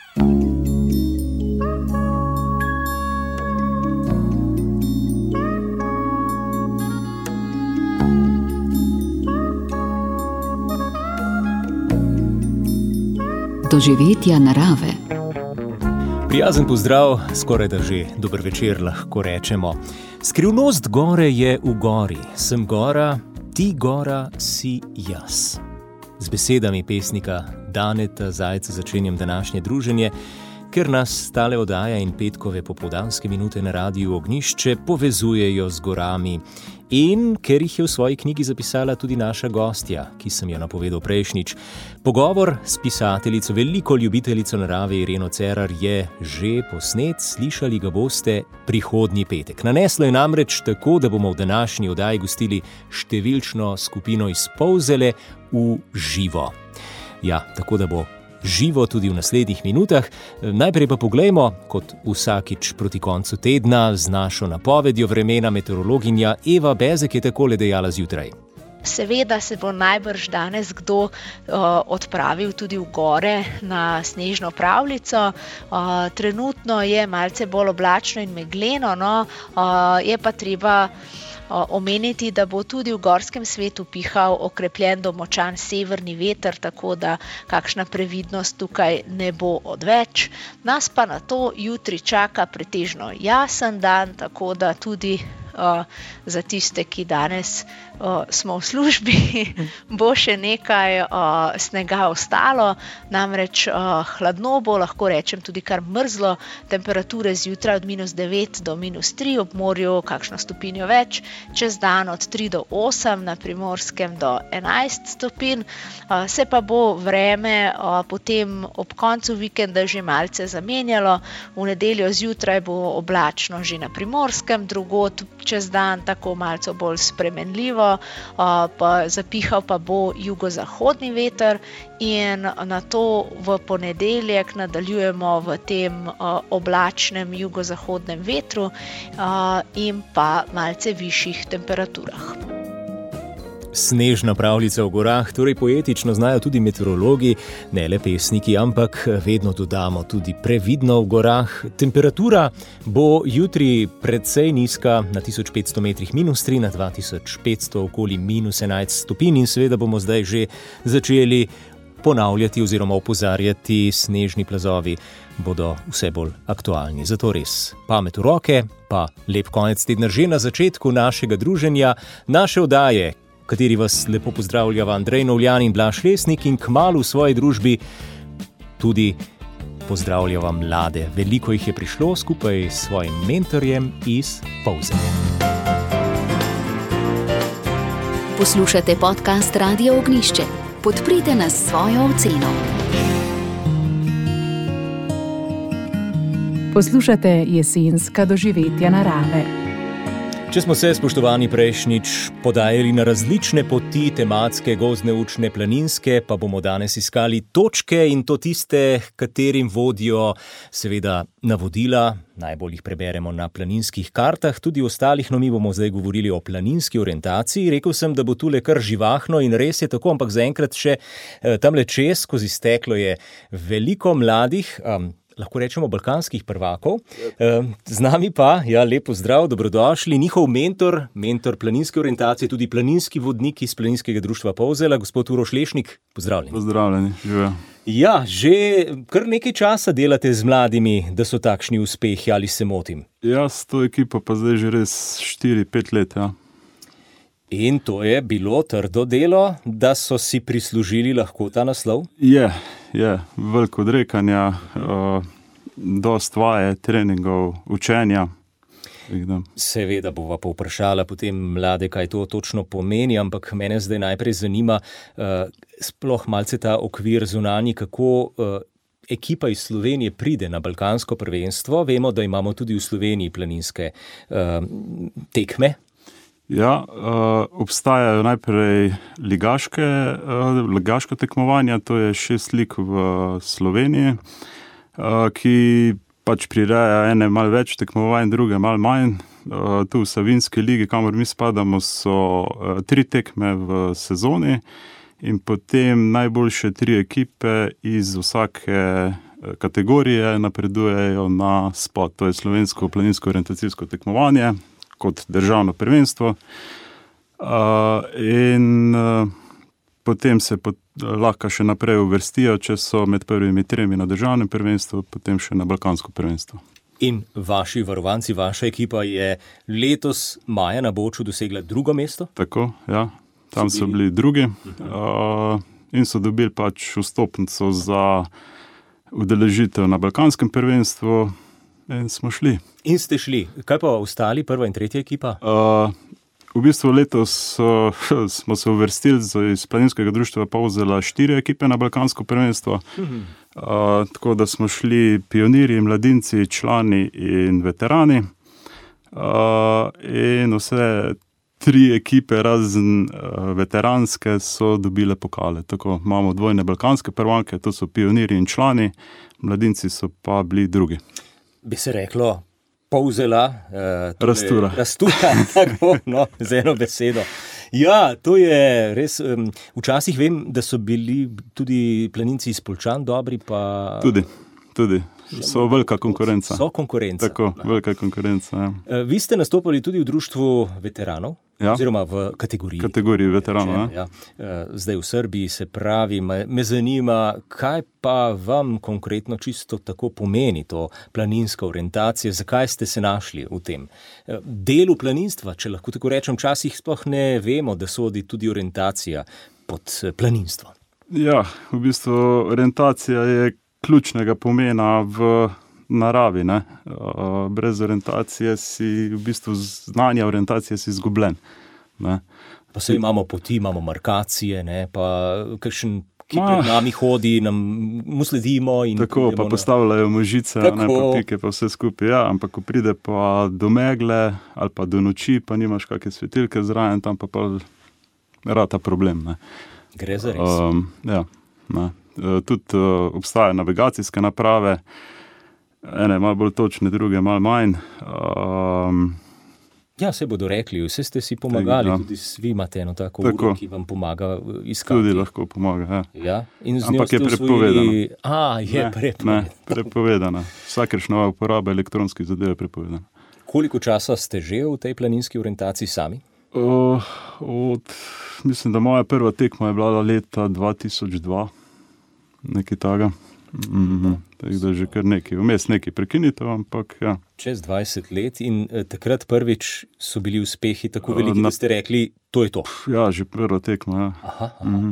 Doživetja narave. Prijazen pozdrav, skoraj da že dober večer lahko rečemo. Skrivnost gore je v gori. Sem gora, ti gora, si jaz. Z besedami pesnika Daneta Zajca začenjam današnje druženje, ker nas tale oddaja in petkove popoldanske minute na Radiu Ognjišče povezujejo z gorami. In ker jih je v svoji knjigi zapisala tudi naša gostja, ki sem jo napovedal prejšnjič. Pogovor s pisateljico, veliko ljubiteljico narave Ireno Cerar je že posnet, slišali ga boste prihodnji petek. Naneslo je namreč tako, da bomo v današnji oddaji gostili številčno skupino iz Polzele v živo. Ja, tako da bo živo tudi v naslednjih minutah. Najprej pa poglejmo, kot vsakič proti koncu tedna, z našo napovedjo vremena meteorologinja Eva Bezek je takole dejala zjutraj. Seveda se bo najbrž danes kdo odpravil tudi v gore na snežno pravljico. Trenutno je malce bolj oblačno in megleno, je pa treba omeniti, da bo tudi v gorskem svetu pihal okrepljen do močan severni veter, tako da kakšna previdnost tukaj ne bo odveč. Nas pa na to jutri čaka pretežno jasen dan, tako da tudi za tiste, ki danes smo v službi, bo še nekaj snega ostalo, namreč hladno bo, lahko rečem tudi kar mrzlo, temperature zjutraj od -9 do -3, ob morju kakšno stopinjo več, čez dan od 3 do 8, na Primorskem do 11 stopinj, se pa bo vreme potem ob koncu vikenda že malce zamenjalo. V nedeljo zjutraj bo oblačno že na Primorskem, drugod čez dan tako malce bolj spremenljivo, pa zapihal pa bo jugozahodni veter in nato v ponedeljek nadaljujemo v tem oblačnem jugozahodnem vetru in pa malce višjih temperaturah. Snežna pravljica v gorah, torej poetično znajo tudi meteorologi, ne le pesniki, ampak vedno dodamo tudi previdno v gorah. Temperatura bo jutri precej nizka, na 1500 metrih -3, na 2500 okoli -11 stopinj in seveda bomo zdaj že začeli ponavljati oziroma opozarjati, snežni plazovi bodo vse bolj aktualni. Zato res pamet v roke, pa lep konec tedna že na začetku našega druženja, naše oddaje, v kateri vas lepo pozdravljava Andrej Novljan in Blaž Lesnik in kmalu v svoji družbi tudi pozdravljava mlade. Veliko jih je prišlo skupaj s svojim mentorjem iz Polzele. Poslušate podcast Radia Ognjišče. Podprite nas s svojo oceno. Poslušate jesenska doživetja narave. Če smo se, spoštovani, prejšnjič podajali na različne poti, tematske, gozdne, učne, planinske, pa bomo danes iskali točke in to tiste, katerim vodijo seveda navodila, najbolj jih preberemo na planinskih kartah, tudi ostalih, mi bomo zdaj govorili o planinski orientaciji. Rekel sem, da bo tule kar živahno in res je tako, ampak zaenkrat še tamle čez, skozi steklo je veliko mladih, lahko rečemo balkanskih prvakov. Z nami pa, lep pozdrav, dobrodošli, njihov mentor planinske orientacije, tudi planinski vodnik iz Planinskega društva Polzela, gospod Uroš Lešnik, pozdravljeni. Pozdravljeni, živijo. Ja, že kar nekaj časa delate z mladimi, da so takšni uspehi, ali se motim? Jaz to ekipo pa zdaj že res 4-5 let, In to je bilo trdo delo, da so si prislužili lahko ta naslov? Je, veliko odrekanja, dost vaje, treningov, učenja. Seveda bova povprašala potem mlade, kaj to točno pomeni, ampak mene zdaj najprej zanima sploh malce ta okvir zunanji, kako ekipa iz Slovenije pride na balkansko prvenstvo. Vemo, da imamo tudi v Sloveniji planinske tekme. Ja, obstajajo najprej ligaška tekmovanja, to je 6 lig v Sloveniji, ki pač prireja ene malo več tekmovanj, druge malo manj. Tu v Savinjski ligi, kamor mi spadamo, so 3 tekme v sezoni in potem najboljše 3 ekipe iz vsake kategorije napredujejo na SPOT, to je slovensko planinsko orientacijsko tekmovanje kot državno prvenstvo. In potem se lahko še naprej uvrstijo, če so med prvimi 3 na državnem prvenstvu, potem še na balkansko prvenstvo. In vaši varovanci, vaša ekipa je letos maja na Boču dosegla 2. mesto? Tako, ja. Tam so bili drugi in so dobili pač vstopnico za udeležitev na balkanskem prvenstvu in smo šli. In ste šli. Kaj pa ostali, 1. in 3. ekipa? V bistvu letos smo se uvrstili iz planinskega društva Polzela 4 ekipe na balkansko prvenstvo. Tako da smo šli pionirji, mladinci, člani in veterani. In vse 3 ekipe razen veteranske so dobile pokale. Tako imamo dvojne balkanske prvanke, to so pionirji in člani, mladinci so pa bili drugi. Bi se reklo Polzela, Rastura, tako, no, z eno besedo. Ja, to je res, včasih vem, da so bili tudi planinci iz Poljčan dobri, pa... Tudi. So velika konkurenca. So konkurenca. Tako, velika konkurenca, ja. Vi ste nastopali tudi v društvu veteranov, ja, oziroma v kategoriji veteranov. Ja. Zdaj v Srbiji, se pravi, me zanima, kaj pa vam konkretno čisto tako pomeni to planinska orientacija, zakaj ste se našli v tem delu planinstva, če lahko tako rečem, včasih sploh ne vemo, da sodi tudi orientacija pod planinstvo. Ja, v bistvu orientacija je ključnega pomena v naravi, ne. Brez orientacije si, v bistvu znanja orientacije si izgubljen, ne. Pa se imamo poti, imamo markacije, ne, pa kakšen, ki pred nami hodi, mu sledimo in... Tako, pa postavljajo možice, ne, pa pike, pa vse skupaj, ja, ampak ko pride pa do megle ali pa do noči, pa nimaš kakšne svetilke zraven, tam pa rata problem, ne. Gre za res. Ja, ne. Tudi obstajajo navigacijske naprave, ene malo bolj točne, druge malo manj. Ja, se bodo rekli, vse ste si pomagali, tudi vi imate eno tako uro, ki vam pomaga iskati. Tudi lahko pomaga, ja. Ja? In z ampak je prepovedano. Je prepovedano. Ne, prepovedano. Vsakršna uporaba elektronskih zadev je prepovedana. Koliko časa ste že v tej planinski orientaciji sami? Mislim, da moja prva tekma je bila leta 2002. Nekaj taga. Tako da že kar nekaj. Vmes nekaj prekinitev, ampak ja. Čez 20 let in takrat prvič so bili uspehi tako veliki, da ste rekli, to je to. Ja, že prva tekma, ja. Aha.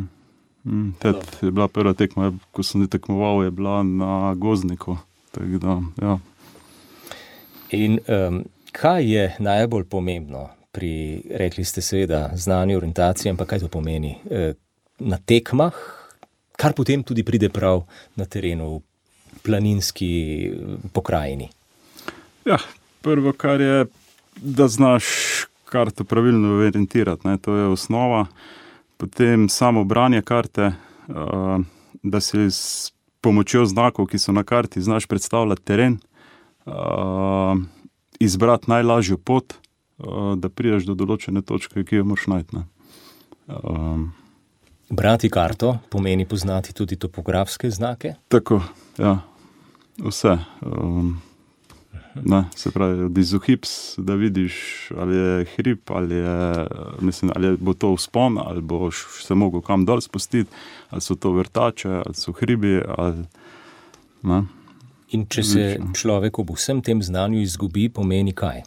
Je bila prva tekma, ko sem tekmoval, je bila na Gozdniku. Tako da, ja. In kaj je najbolj pomembno pri, rekli ste seveda, znanju orientacije, ampak kaj to pomeni? Na tekmah, kar potem tudi pride prav na terenu v planinski pokrajini? Ja, prvo, kar je, da znaš karto pravilno orientirati, ne, to je osnova. Potem samo branje karte, da si s pomočjo znakov, ki so na karti, znaš predstavljati teren, izbrati najlažjo pot, da prideš do določene točke, ki jo moraš najti, ne. Brati karto pomeni poznati tudi topografske znake? Tako, ja. Vse. Ne, se pravi, od izohips, da vidiš, ali je hrib, ali bo to vzpon, ali boš se mogel kam dol spustiti, ali so to vrtače, ali so hribi, ali... Ne. In če se človek ob vsem tem znanju izgubi, pomeni kaj?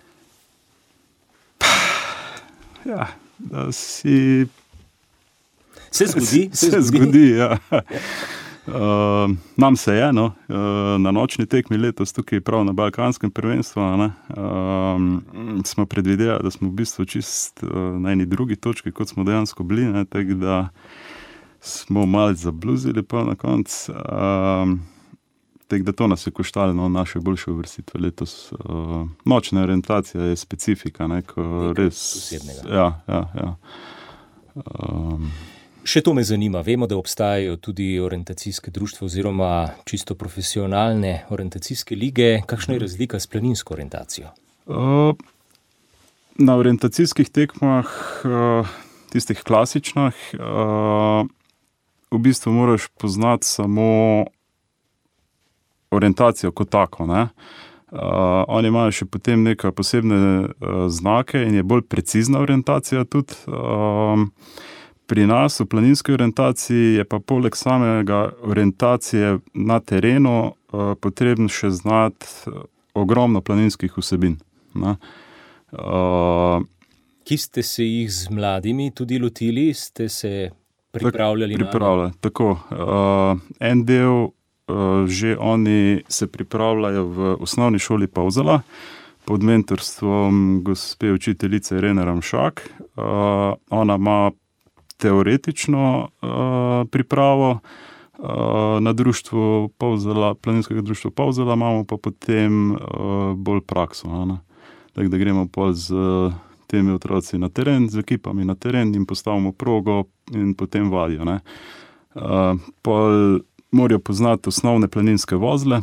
Ja, da si... Se zgodi, ja. Nam se je, no, na nočni tekmi letos tukaj prav na balkanskem prvenstvu, ne, smo predvideli, da smo v bistvu čist na eni drugi točki, kot smo dejansko bili, ne, tako da smo malo zabluzili pa na konc. Tako da to nas je koštalo, no, naše boljše uvrstitve letos. Nočna orientacija je specifika, ne, ko res... Posebnega. Ja. Še to me zanima. Vemo, da obstajajo tudi orientacijske društva oziroma čisto profesionalne orientacijske lige. Kakšna je razlika s planinsko orientacijo? Na orientacijskih tekmah, tistih klasičnih, v bistvu moraš poznati samo orientacijo kot tako, ne. Oni imajo še potem neke posebne znake in je bolj precizna orientacija tudi. Pri nas v planinski orientaciji je pa poleg samega orientacije na terenu potreben še znati ogromno planinskih vsebin, ne. Ki ste se jih z mladimi tudi lotili, ste se pripravljali na Pripravljali, tako. En del že oni se pripravljajo v osnovni šoli Polzela pod mentorstvom gospe učiteljice Irene Ramšak. Ona ima teoretično pripravo na društvu Polzela, planinskega društva Polzela, imamo pa potem bolj prakso, ne. Tako da gremo pol z temi otroci na teren, z ekipami na teren in postavimo progo in potem vadijo, ne. Pol morajo poznati osnovne planinske vozle,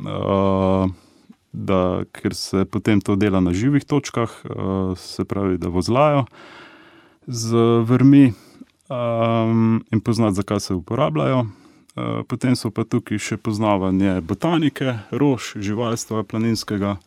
ker se potem to dela na živih točkah, se pravi, da vozlajo z vrvmi in poznati, zakaj se uporabljajo. Potem so pa tukaj še poznavanje botanike, rož, živalstva planinskega.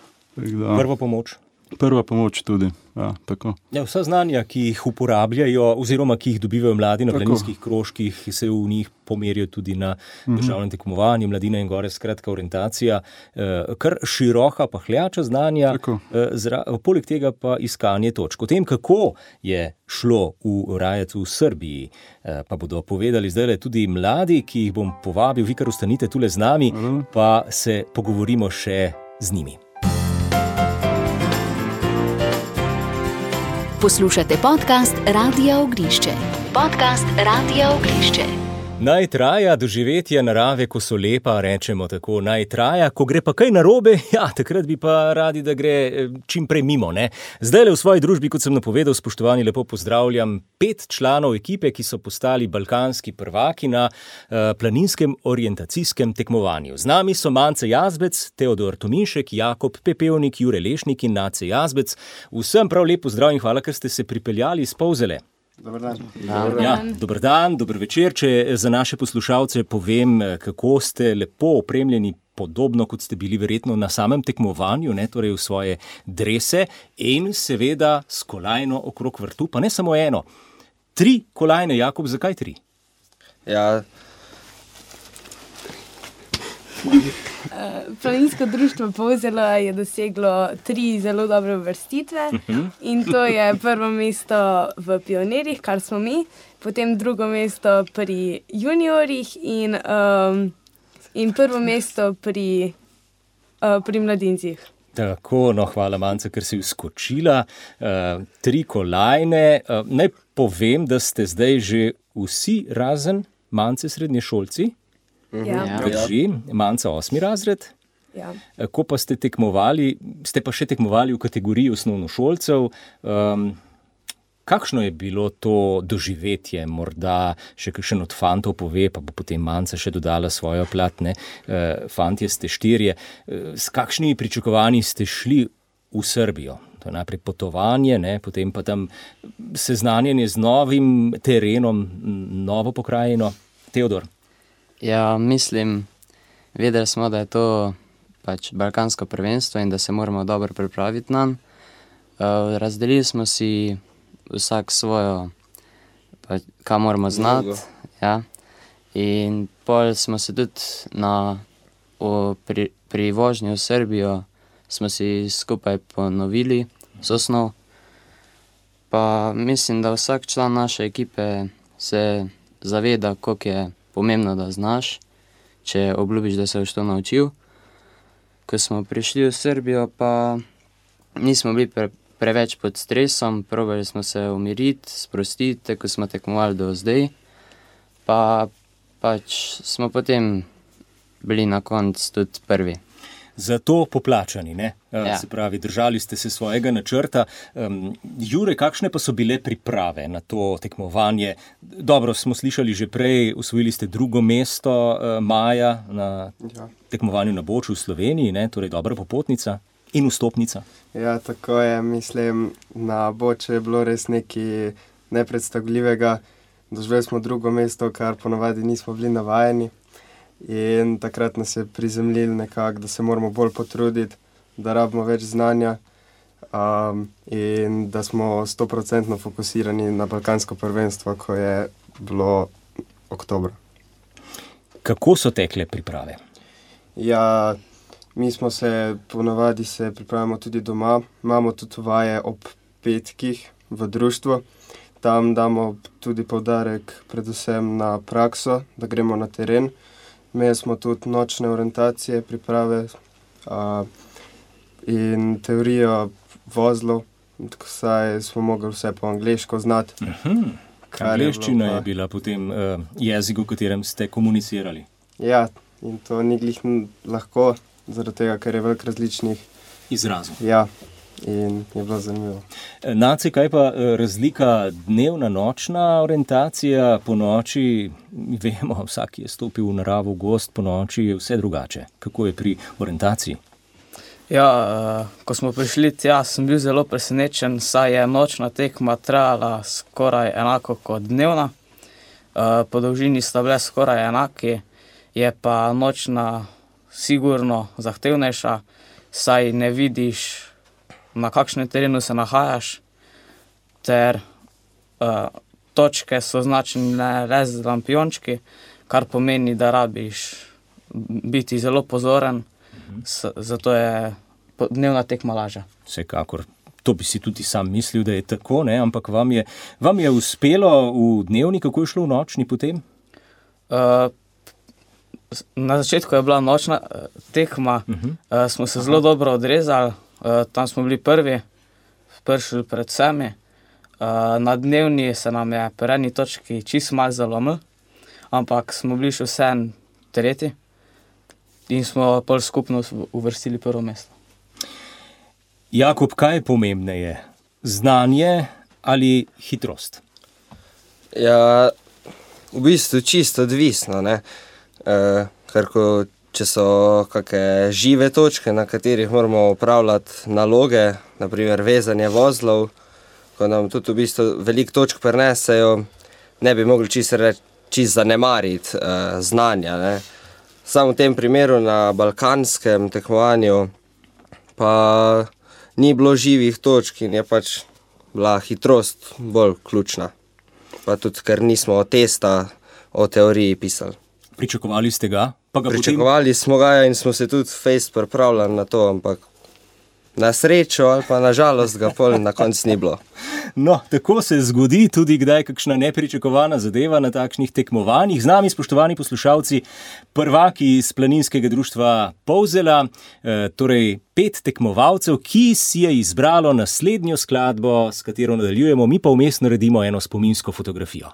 Prva pomoč tudi, ja, tako. Ja, vsa znanja, ki jih uporabljajo oziroma ki jih dobivajo mladi na planinskih krožkih, se v njih pomerijo tudi na državnem tekmovanju, Mladina in gore, skratka orientacija, kar široka pahljača znanja, poleg tega pa iskanje točk. O tem, kako je šlo v Rajecu v Srbiji, pa bodo povedali zdajle tudi mladi, ki jih bom povabil, vi kar ostanite tule z nami, pa se pogovorimo še z njimi. Poslušate podcast Radia Ognjišče. Podcast Radia Ognjišče. Naj traja doživetja narave, ko so lepa, rečemo tako, naj traja, ko gre pa kaj narobe, ja, takrat bi pa radi, da gre čim prej mimo, ne. Zdajle v svoji družbi, kot sem napovedal, spoštovani, lepo pozdravljam 5 članov ekipe, ki so postali balkanski prvaki na planinskem orientacijskem tekmovanju. Z nami so Mance Jazbec, Teodor Tominšek, Jakob Pepevnik, Jure Lešnik in Nace Jazbec. Vsem prav lep pozdrav in hvala, ker ste se pripeljali iz Polzele. Dobar dan. Ja, dober dan, dober večer. Če za naše poslušalce povem, kako ste lepo opremljeni, podobno kot ste bili verjetno na samem tekmovanju, ne, torej v svoje drese in seveda s kolajno okrog vrtu, pa ne samo eno. 3 kolajne, Jakob, zakaj 3? Ja. Planinsko društvo Polzela je doseglo 3 zelo dobre uvrstitve in to je prvo mesto v pionirjih, kar smo mi, potem drugo mesto pri juniorjih in prvo mesto pri mladincih. Tako, no hvala Mance, ker si vskočila. 3 kolajne. Naj povem, da ste zdaj že vsi razen Mance srednješolci. Ja. Drži, Manca 8. razred. Ja. Ko pa ste tekmovali, ste pa še tekmovali v kategoriji osnovnošolcev. Kakšno je bilo to doživetje? Morda še kakšen od fantov pove, pa bo potem Manca še dodala svojo plat, ne? Fantje ste 4. S kakšnimi pričakovanji ste šli v Srbijo? To je najprej potovanje, ne? Potem pa tam seznanjanje z novim terenom, novo pokrajino. Teodor? Ja, mislim, vedeli smo, da je to pač balkansko prvenstvo in da se moramo dobro pripraviti nanj. Razdelili smo si vsak svojo, pač, kaj moramo znati. Ja. In pol smo se tudi pri vožnji v Srbijo smo si skupaj ponovili z osnov. Pa mislim, da vsak član naše ekipe se zaveda, koliko je pomembno, da znaš, če obljubiš, da se boš to naučil. Ko smo prišli v Srbijo, pa nismo bili preveč pod stresom, probali smo se umiriti, sprostiti, ko smo tekmovali do zdaj. Pa pač smo potem bili na koncu tudi prvi. Zato poplačani, ne? Ja. Se pravi, držali ste se svojega načrta. Jure, kakšne pa so bile priprave na to tekmovanje? Dobro, smo slišali že prej, osvojili ste 2. mesto maja na tekmovanju na Boču v Sloveniji, ne? Torej dobra popotnica in vstopnica. Ja, tako je, mislim, na Boču je bilo res nekaj nepredstavljivega. Doživeli smo 2. mesto, kar ponavadi nismo bili navajeni. in takrat nas je prizemljil nekako, da se moramo bolj potruditi, da rabimo več znanja in da smo 100% fokusirani na balkansko prvenstvo, ko je bilo oktobra. Kako so tekle priprave? Ja, mi smo se ponavadi pripravimo tudi doma, imamo tudi vaje ob petkih v društvu. Tam damo tudi poudarek predvsem na prakso, da gremo na teren. Imeli smo tudi nočne orientacije, priprave in teorijo vozlov, tako saj smo mogli vse po angleško znati. Angleščina je bila potem jezik, v katerem ste komunicirali. Ja, in to ni glih lahko, zaradi tega, ker je veliko različnih izrazov. Ja, in je bilo zanimivo. Nace, kaj pa razlika dnevna, nočna orientacija? Po noči, vemo, vsak je stopil v naravo, v gozd, po noči je vse drugače. Kako je pri orientaciji? Ja, ko smo prišli tja, sem bil zelo presenečen, saj je nočna tekma trajala skoraj enako kot dnevna. Po dolžini sta bile skoraj enaki, je pa nočna sigurno zahtevnejša, saj ne vidiš, na kakšnem terenu se nahajaš, ter točke so označene le z lampiončki, kar pomeni, da rabiš biti zelo pozoren, zato je dnevna tekma lažja. Vsekakor. To bi si tudi sam mislil, da je tako, ne? Ampak vam je uspelo v dnevni, kako je šlo v nočni potem? Na začetku je bila nočna tekma, smo se zelo dobro odrezali, tam smo bili prišli pred vsemi. Na dnevni se nam je pri eni točki čisto malo zalomil, ampak smo bili še vseeno tretji in smo pol skupno uvrstili prvo mesto. Jakob, kaj je pomembneje? Znanje ali hitrost? Ja, v bistvu čisto odvisno, ne. Ker če so kakšne žive točke, na katerih moramo opravljati naloge, na primer vezanje vozlov, ko nam tudi v bistvu veliko točk prinesejo, ne bi mogli čisto zanemariti znanja, ne. Samo v tem primeru na balkanskem tekmovanju pa ni bilo živih točk in je pač bila hitrost bolj ključna. Pa tudi, ker nismo testa o teoriji pisali. Pričakovali ste ga? Pričakovali smo ga in smo se tudi fejst pripravljali na to, ampak na srečo ali pa na žalost ga pol na koncu ni bilo. No, tako se zgodi tudi kdaj kakšna nepričakovana zadeva na takšnih tekmovanjih. Z nami, spoštovani poslušalci, prvaki iz Planinskega društva Polzela, torej 5 tekmovalcev, ki si je izbralo naslednjo skladbo, s katero nadaljujemo, mi pa vmes naredimo eno spominsko fotografijo.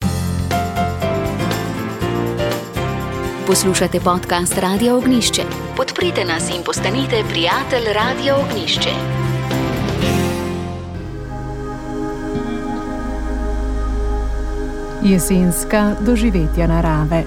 Poslušate podcast Radio Ognjišče. Podprite nas in postanite prijatelj Radio Ognjišče. Jesenska doživetja narave.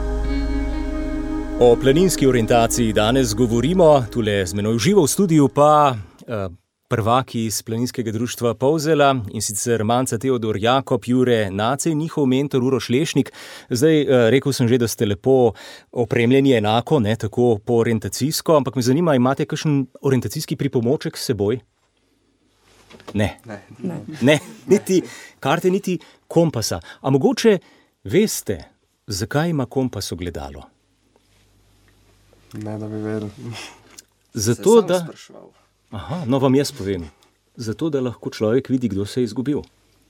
O planinski orientaciji danes govorimo, tule z menoj živo v studiu pa prvaki iz Planinskega društva Polzela, in sicer Manca, Teodor, Jakob, Jure, Nace in njihov mentor Uroš Lešnik. Zdaj, rekel sem že, da ste lepo opremljeni enako, ne tako po orientacijsko, ampak me zanima, imate kakšen orientacijski pripomoček s seboj? Ne. Ne, niti karte, niti kompasa. A mogoče veste, zakaj ima kompas ogledalo? Ne, da bi vedel. Zato, da... Aha, no vam jaz povem. Zato, da lahko človek vidi, kdo se je izgubil.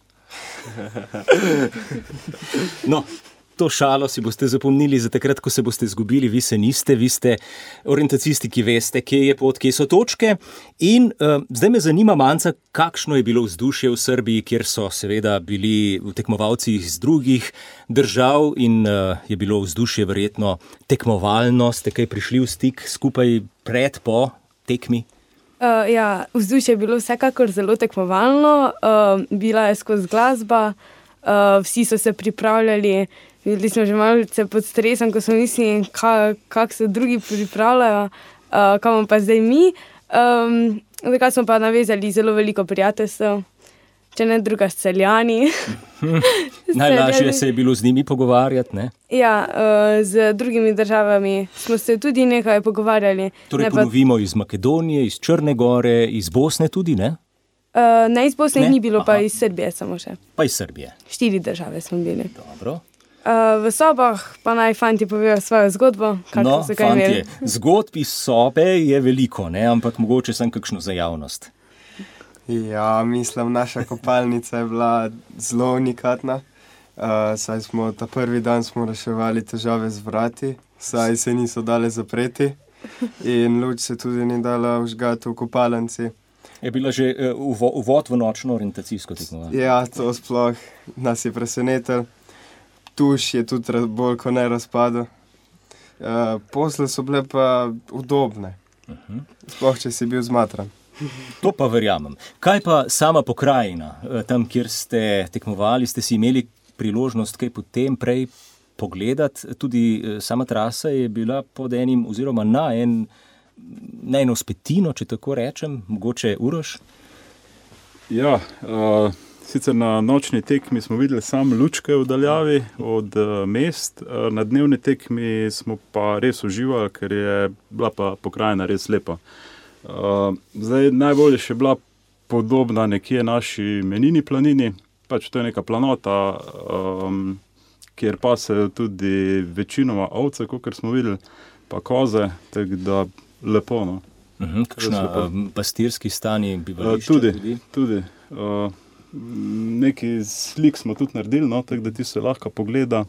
No, to šalo si boste zapomnili za takrat, ko se boste izgubili. Vi se niste, vi ste orientacisti, ki veste, kje je pot, kje so točke. In zdaj me zanima, Manca, kakšno je bilo vzdušje v Srbiji, kjer so seveda bili tekmovalci iz drugih držav in je bilo vzdušje verjetno tekmovalno. Ste kaj prišli v stik skupaj pred, po tekmi? Ja, vzdušje je bilo vsekakor zelo tekmovalno, bila je skozi glasba, vsi so se pripravljali, bili smo že malce pod stresom, ko smo mislili, kako se drugi pripravljajo, kaj bomo pa zdaj mi. Takrat smo pa navezali zelo veliko prijateljstev, če ne druga s Celjani. Najlažje se je bilo z njimi pogovarjati, ne? Ja, z drugimi državami smo se tudi nekaj pogovarjali. Torej ponovimo iz Makedonije, iz Črne Gore, iz Bosne tudi, ne? Ne, iz Bosne ni bilo, pa iz Srbije samo še. Pa iz Srbije. 4 države smo bili. Dobro. V sobah pa naj fanti povejo svojo zgodbo. No, fantje, zgodb iz sobe je veliko, ne? Ampak mogoče sem kakšno za javnost. Ja, mislim, naša kopalnica je bila zelo unikatna. Saj smo ta prvi dan smo reševali težave z vrati, saj se niso dale zapreti in luč se tudi ni dala vžgati v kopalnici. Je bila že uvod v nočno orientacijsko tekmovanje? Ja, to sploh nas je presenetil. Tuš je tudi bolj kot ne razpadel. Posle so bile pa udobne, sploh če si bil zmatran. To pa verjamem. Kaj pa sama pokrajina? Tam, kjer ste tekmovali, ste si imeli priložnost kaj potem prej pogledati. Tudi sama trasa je bila pod enim oziroma na eno spetino, če tako rečem, mogoče Uroš? Ja, sicer na nočni tekmi smo videli samo lučke v daljavi od mest, na dnevni tekmi smo pa res uživali, ker je bila pa pokrajina res lepa. Zdaj najbolje še bila podobna nekje naši Menini planini, pač to je neka planota, kjer pasejo tudi večinoma ovce, kakor smo videli, pa koze, tako da lepo, no. Kakšna pastirski stani bivališča tudi. Neki slik smo tudi naredili, no, tako da ti se lahko pogleda.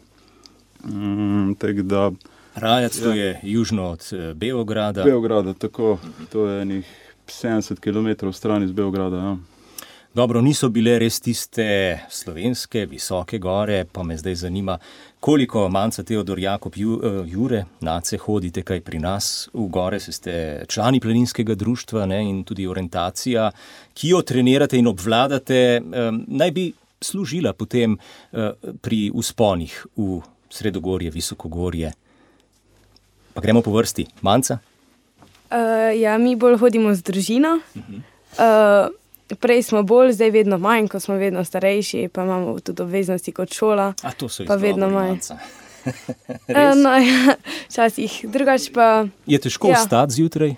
Rajac, to je južno od Beograda. Beograda, tako, to je enih 70 km stran iz Beograda, ja. Dobro, niso bile res tiste slovenske, visoke gore, pa me zdaj zanima, koliko Manca, Teodor, Jakob, Jure, Nace, hodite kaj pri nas v gore, se ste člani planinskega društva, ne, in tudi orientacija, ki jo trenirate in obvladate, naj bi služila potem pri vzponih v Sredogorje, Visokogorje. Pa gremo po vrsti. Manca? Ja, mi bolj hodimo z družino. Prej smo bolj, zdaj vedno manj, ko smo vedno starejši, pa imamo tudi obveznosti kot šola. A to so pa vedno manj. Manca. No, ja, včasih. Drugač pa... Je težko vstati zjutraj?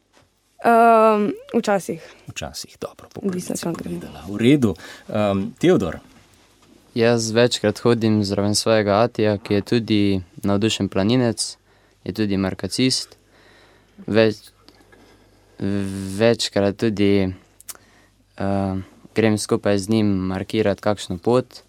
Včasih. Včasih, dobro. V redu. Teodor? Jaz večkrat hodim zraven svojega atija, ki je tudi navdušen planinec, je tudi markacist. Večkrat tudi grem skupaj z njim markirati kakšno pot.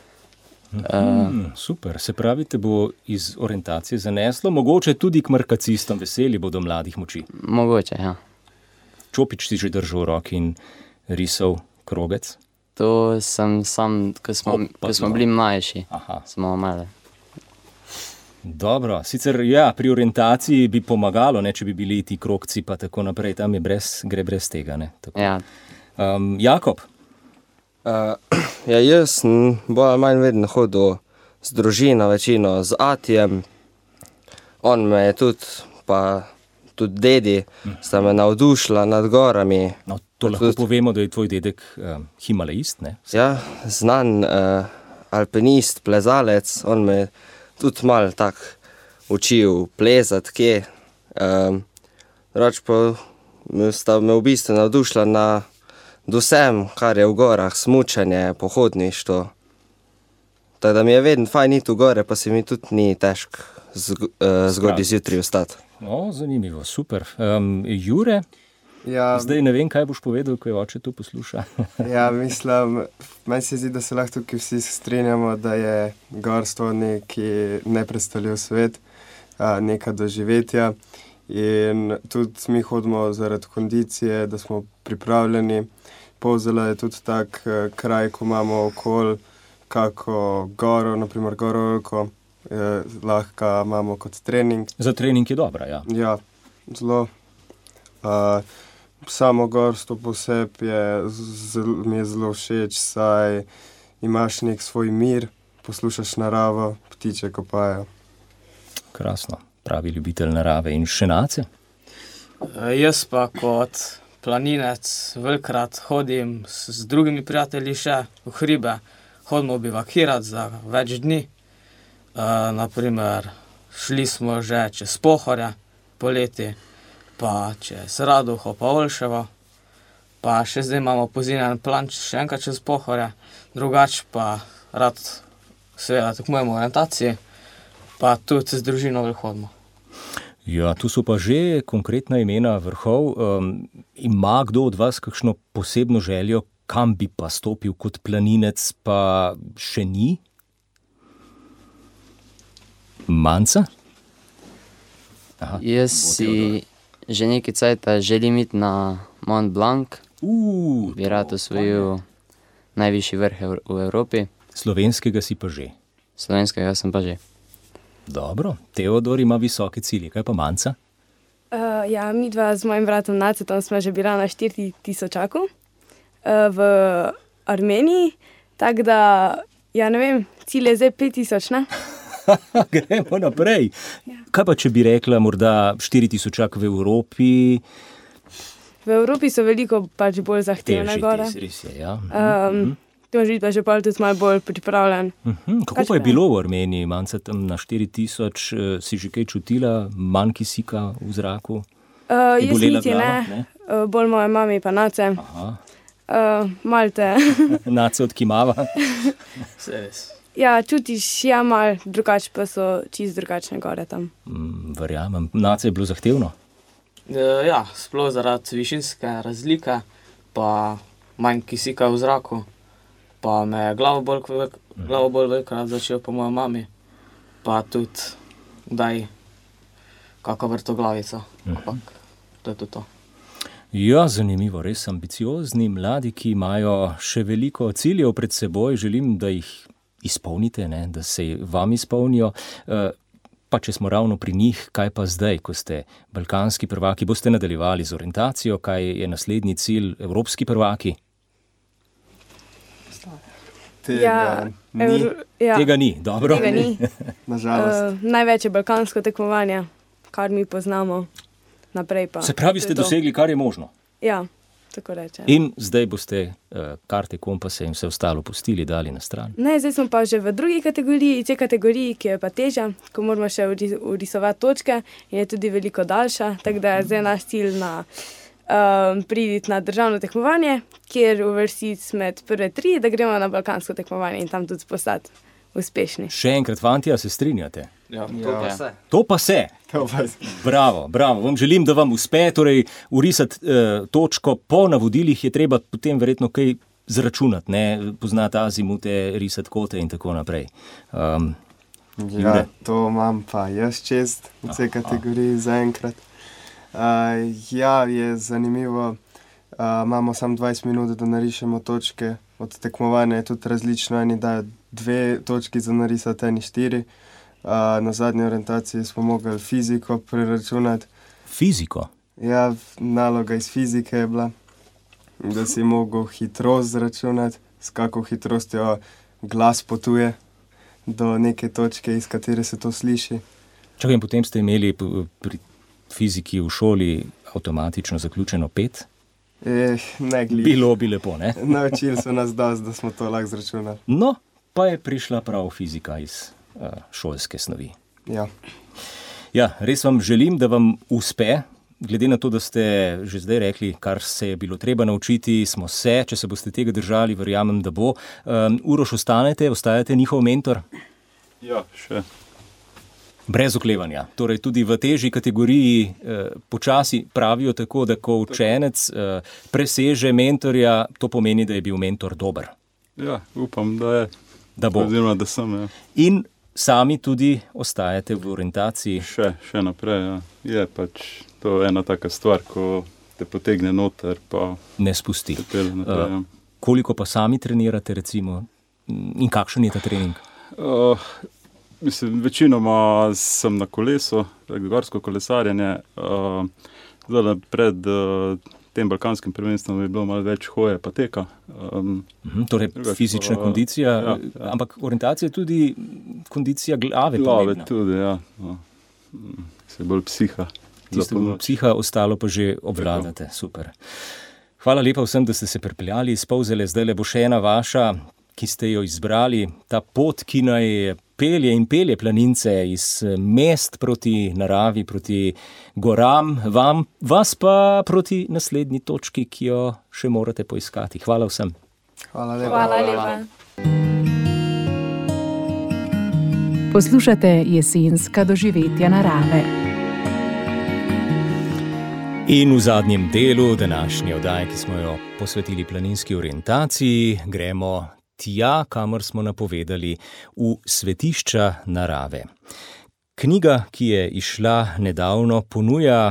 Super, se pravi, te bo iz orientacije zaneslo, mogoče tudi k markacistom, veseli bodo mladih moči. Mogoče, ja. Čopič si že držal v roki in risal krogec? To sem sam, ko smo bili mlajši. Smo male. Dobro, sicer ja, pri orientaciji bi pomagalo, ne, če bi bili ti krogci pa tako naprej, tam je gre brez tega, ne? Tako. Ja. Jakob? Ja, jaz sem bolj ali manj vedno hodil z družino, večino z atijem. On me je tudi dedi, sta me navdušila nad gorami. No, to lahko povemo, da je tvoj dedek himalajist, ne? Ja, znan alpinist, plezalec, on me tudi malo tak učil plezati, kje. Drugače pa sta me v bistvu navdušila nad vsem, kar je v gorah, smučanje, pohodništvo. Tako da mi je vedno fajn iti v gore, pa se mi tudi ni težko zgodaj zjutraj vstati. No, zanimivo, super. Jure? Ja, zdaj ne vem, kaj boš povedal, ko je oče to posluša. Ja, mislim, meni se zdi, da se lahko tukaj vsi strinjamo, da je gorstvo neki nepredstavljiv svet, neka doživetja. In tudi mi hodimo zaradi kondicije, da smo pripravljeni. Polzela je tudi tak kraj, ko imamo okoli kako goro, naprimer Gorolko, lahko imamo kot trening. Za trening je dobra, ja. Ja, zelo. Samo gorstvo posebej mi je zelo všeč, saj imaš nek svoj mir, poslušaš naravo, ptiče kopajo. Krasno, pravi ljubitelj narave. In še Nace? Jaz pa kot planinec, velikrat hodim z drugimi prijatelji še v hribe, hodimo bivakirati za več dni. Naprimer, šli smo že čez Pohorje poleti, pa čez Raduho, pa Olševo, pa še zdaj imamo pozimljen plan še enkrat čez Pohorje, drugače pa rad seveda tekmujemo v orientaciji, pa tudi z družino hodimo. Ja, tu so pa že konkretna imena vrhov. Ima kdo od vas kakšno posebno željo, kam bi pa stopil kot planinec, pa še ni? Manca? Aha, Jaz si že nekaj cajta želim iti na Mont Blanc, bi rad osvojil najvišji vrh v Evropi. Slovenskega si pa že. Slovenskega sem pa že. Dobro, Teodor ima visoke cilje, kaj pa Manca? Ja, mi dva z mojim bratom Nacetom smo že bila na 4000 v Armeniji, tako da, ja ne vem, cilj je zdaj 5000, ne? Gremo naprej. Ja. Kaj pa, če bi rekla morda 4000 v Evropi? V Evropi so veliko pač bolj zahtevne gore. Res je, ja. Tu moraš biti pa že pol tudi malo bolj pripravljen. Kako pa je bilo v Armeniji, Manca, tam na 4000, si že kaj čutila, manj kisika v zraku? Jaz niti ne, bolj moje mami pa Nace. Malte. Nace odkimava. Vse res. Ja, čutiš, ja, malo drugače, pa so čisto drugačne gore tam. Verjamem. Nace je bilo zahtevno? Ja, sploh zaradi višinske razlike, pa manj kisika v zraku, pa me je glavo bolj velikrat začel po mojo mami, pa tudi kdaj kakva vrtoglavica, ampak to je tudi to. Ja, zanimivo, res ambiciozni mladi, ki imajo še veliko ciljev pred seboj, želim, da jih izpolnite, ne? Da se vam izpolnijo. Pa če smo ravno pri njih, kaj pa zdaj, ko ste balkanski prvaki, boste nadaljevali z orientacijo, kaj je naslednji cilj, evropski prvaki? Tega ni. Tega ni, dobro. Tega ni. Nažalost. Največ je balkansko tekmovanje, kar mi poznamo. Naprej pa. Se pravi, ste dosegli, kar je možno. Ja, tako reče. In zdaj boste karte, kompase in vse ostalo pustili, dali na stran. Ne, zdaj smo pa že v drugi kategoriji, C kategoriji, ki je pa težja, ko moramo še urisovati točke in je tudi veliko daljša, tako da je zdaj naš cilj priditi na državno tekmovanje, kjer uvrstiti med prve 3, da gremo na balkansko tekmovanje in tam tudi postati uspešni. Še enkrat, fantje, se strinjate? Ja, To pa se. Bravo. Vam želim, da vam uspe, torej urisati točko po navodilih je treba potem verjetno kaj zračunati, ne? Poznati azimute, risati kote in tako naprej. Ja, to imam pa jaz čest v C kategoriji zaenkrat. Ja, je zanimivo. Imamo samo 20 minut, da narišemo točke. Od tekmovanja je tudi različno. Eni dajo 2 točki za narisati, eni 4. Na zadnji orientaciji smo mogli fiziko preračunati. Fiziko? Ja, naloga iz fizike je bila, da si mogel hitrost zračunati, s kako hitrostjo glas potuje do neke točke, iz katere se to sliši. Čakaj, in potem ste imeli pri fiziki v šoli avtomatično zaključeno 5? Ne glih. Bilo bi lepo, ne? Naučili so nas dosti, da smo to lahko zračunali. No, pa je prišla prav fizika iz šolske snovi. Ja, res vam želim, da vam uspe. Glede na to, da ste že zdaj rekli, kar se je bilo treba naučiti, smo se, če se boste tega držali, verjamem, da bo. Uroš, ostajate njihov mentor? Ja, še. Brez oklevanja. Torej tudi v težji kategoriji počasi pravijo tako, da ko učenec preseže mentorja, to pomeni, da je bil mentor dober. Ja, upam, da je. Da bo. Oziroma, da sem, ja. In sami tudi ostajate v orientaciji? Še naprej, ja. Je pač to ena taka stvar, ko te potegne noter, pa ne spusti. Naprej, ja. Koliko pa sami trenirate, recimo? In kakšen je ta trening? Mislim, večinoma sem na kolesu, gorsko kolesarjenje. Zdaj, pred tem balkanskim prvenstvom je bilo malo več hoje pa teka. Torej fizična kondicija, ampak orientacija je tudi kondicija glave. Glave tudi, ja. Se bolj psiha. tisto psiha, ostalo pa že obvladate. Super. Hvala lepa vsem, da ste se pripeljali iz Polzele. Zdaj bo še ena vaša, ki ste jo izbrali. Ta pot, ki naj pelje in pelje planince iz mest proti naravi, proti goram, vas pa proti naslednji točki, ki jo še morate poiskati. Hvala vsem. Hvala lepa. Hvala lepa. Poslušate jesenska doživetja narave. In v zadnjem delu današnje oddaje, ki smo jo posvetili planinski orientaciji, gremo tja, kamor smo napovedali, v svetišča narave. Knjiga, ki je izšla nedavno, ponuja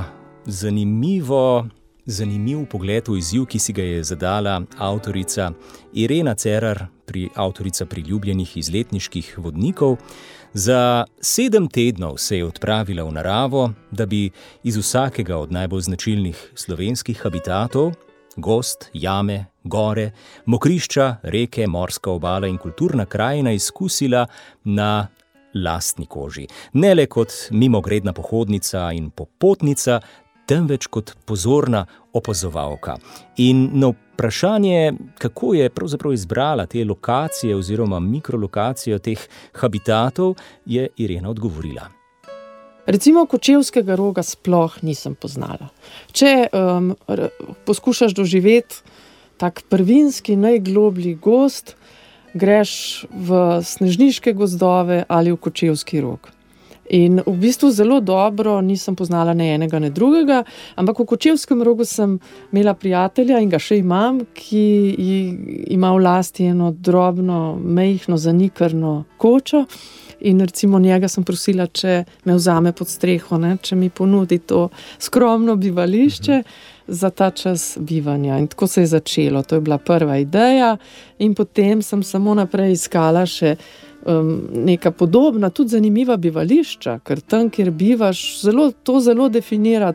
zanimiv pogled v izziv, ki si ga je zadala avtorica Irena Cerar, avtorica priljubljenih izletniških vodnikov. Za 7 tednov se je odpravila v naravo, da bi iz vsakega od najbolj značilnih slovenskih habitatov, gozd, jame, gore, mokrišča, reke, morska obala in kulturna krajina izkusila na lastni koži. Ne le kot mimogredna pohodnica in popotnica, temveč kot pozorna opazovalka. In na vprašanje, kako je pravzaprav izbrala te lokacije oziroma mikrolokacijo teh habitatov, je Irena odgovorila. Recimo Kočevskega roga sploh nisem poznala. Če poskušaš doživeti tak prvinski, najgloblji gozd, greš v snežniške gozdove ali v Kočevski rog. In v bistvu zelo dobro nisem poznala ne enega, ne drugega, ampak v Kočevskem rogu sem imela prijatelja in ga še imam, ki ima v lasti eno drobno, majhno, zanikrno kočo. In recimo njega sem prosila, če me vzame pod streho, če mi ponudi to skromno bivališče za ta čas bivanja. In tako se je začelo. To je bila prva ideja in potem sem samo naprej iskala še neka podobna, tudi zanimiva bivališča, ker tam, kjer bivaš, to zelo definira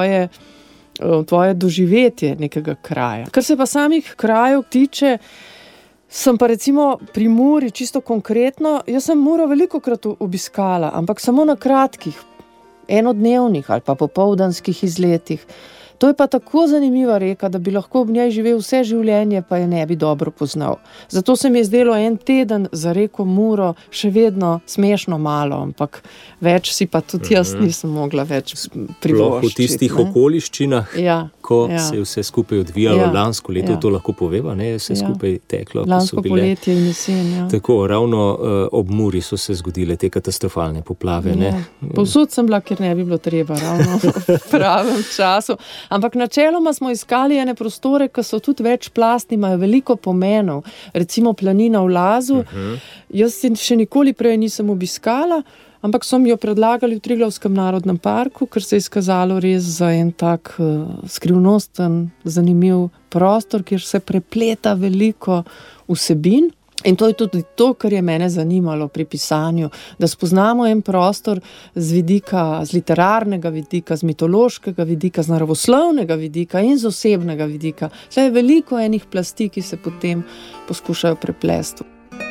tvoje doživetje nekega kraja. Kar se pa samih krajev tiče, sem pa recimo pri Muri čisto konkretno, jaz sem Muro velikokrat obiskala, ampak samo na kratkih, enodnevnih ali pa popoldanskih izletih. To je pa tako zanimiva reka, da bi lahko ob njej živel vse življenje, pa je ne bi dobro poznal. Zato se mi je zdelo 1 teden za reko Muro še vedno smešno malo, ampak več si pa tudi jaz nisem mogla več privoščiti. Sploh v tistih okoliščinah, ko se je vse skupaj odvijalo lansko leto, to lahko poveva, ne, vse skupaj teklo. Lansko poletje in jesen, Tako, ravno ob Muri so se zgodile te katastrofalne poplave, ne. Povsod sem bila, ker ne bi bilo treba, ravno v pravem času. Ampak načeloma smo iskali ene prostore, ki so tudi večplastni, imajo veliko pomenov. Recimo planina v Lazu. Jaz še nikoli prej nisem obiskala, ampak so mi jo predlagali v Triglavskem narodnem parku, ker se je izkazalo res za en tak skrivnosten, zanimiv prostor, kjer se prepleta veliko vsebin. In to je tudi to, kar je mene zanimalo pri pisanju, da spoznamo en prostor z literarnega vidika, z mitološkega vidika, z naravoslovnega vidika in z osebnega vidika. Saj je veliko enih plasti, ki se potem poskušajo preplesti.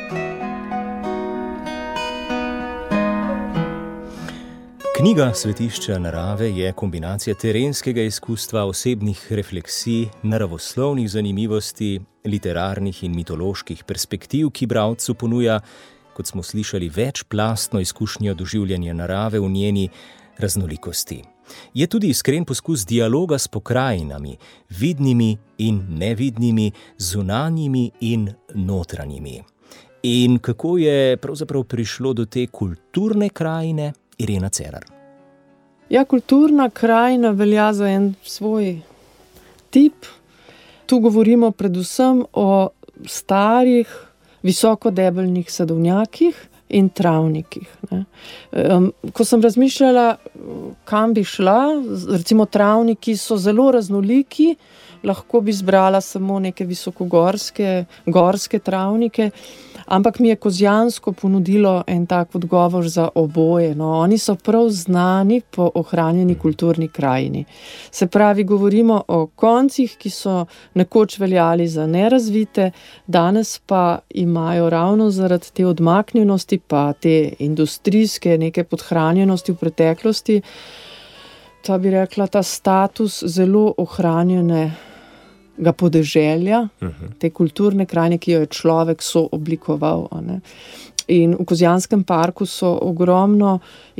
Knjiga Svetišča narave je kombinacija terenskega izkustva, osebnih refleksij, naravoslovnih zanimivosti, literarnih in mitoloških perspektiv, ki bralcu ponuja, kot smo slišali, večplastno izkušnjo doživljanja narave v njeni raznolikosti. Je tudi iskren poskus dialoga s pokrajinami, vidnimi in nevidnimi, zunanjimi in notranjimi. In kako je pravzaprav prišlo do te kulturne krajine? Irena Cerar. Ja, kulturna krajina velja za en svoj tip. Tu govorimo predvsem o starih, visokodebelnih sadovnjakih in travnikih. Ko sem razmišljala, kam bi šla, recimo travniki so zelo raznoliki, lahko bi zbrala samo neke gorske travnike, ampak mi je Kozjansko ponudilo en tak odgovor za oboje. Oni so prav znani po ohranjeni kulturni krajini. Se pravi, govorimo o koncih, ki so nekoč veljali za nerazvite, danes pa imajo ravno zaradi te odmaknjenosti pa te industrijske neke podhranjenosti v preteklosti ta status zelo ohranjenega podeželja, te kulturne krajine, ki jo je človek sooblikoval. In v Kozjanskem parku so ogromno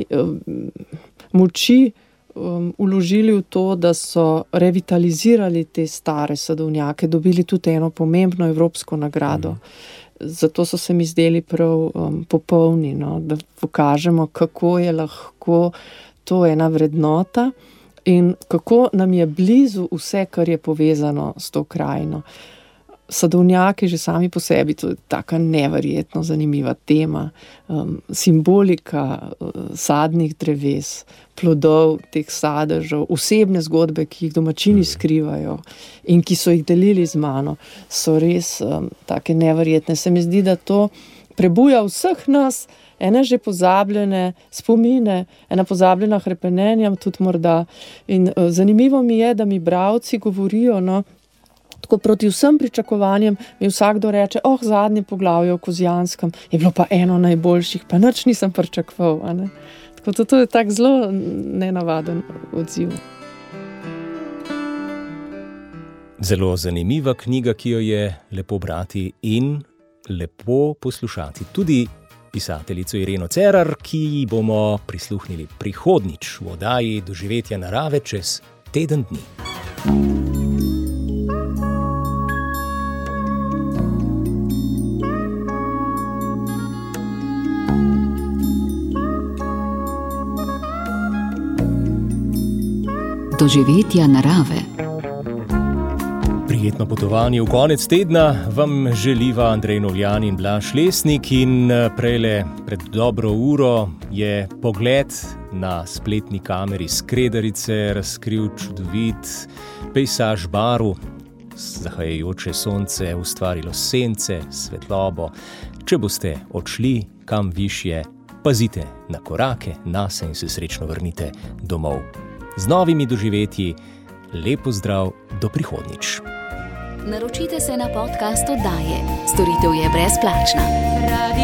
moči vložili v to, da so revitalizirali te stare sadovnjake, dobili tudi eno pomembno evropsko nagrado. Zato so se mi zdeli prav popolni, da pokažemo, kako je lahko to ena vrednota in kako nam je blizu vse, kar je povezano s to krajino. Sadovnjaki že sami po sebi, to je taka neverjetno zanimiva tema, simbolika sadnih dreves, plodov teh sadežev, osebne zgodbe, ki jih domačini skrivajo in ki so jih delili z mano, so res take neverjetne. Se mi zdi, da to prebuja vseh nas, ene že pozabljene spomine, ena pozabljena hrepenenja tudi morda. In zanimivo mi je, da mi bralci govorijo, tako proti vsem pričakovanjem mi vsakdo reče, zadnje poglavje o Kozjanskem je bilo pa eno najboljših, pa nič nisem pričakoval. Tako to je tak zelo nenavaden odziv. Zelo zanimiva knjiga, ki jo je lepo brati in lepo poslušati. Tudi pisateljico Ireno Cerar, ki ji bomo prisluhnili prihodnjič v oddaji Doživetja narave čez teden dni. Doživetja narave. Prijetno potovanje v konec tedna vam želiva Andrej Novljan in Blaž Lesnik in prejle pred dobro uro je pogled na spletni kameri Skredarice razkril čudovit pejsaž baru. Zahajajoče sonce ustvarilo sence, svetlobo. Če boste odšli kam višje, pazite na korake, nase in se srečno vrnite domov. Z novimi doživetji, lepo zdrav, do prihodnjič. Naročite se na podcast oddaje. Storitev je brezplačna.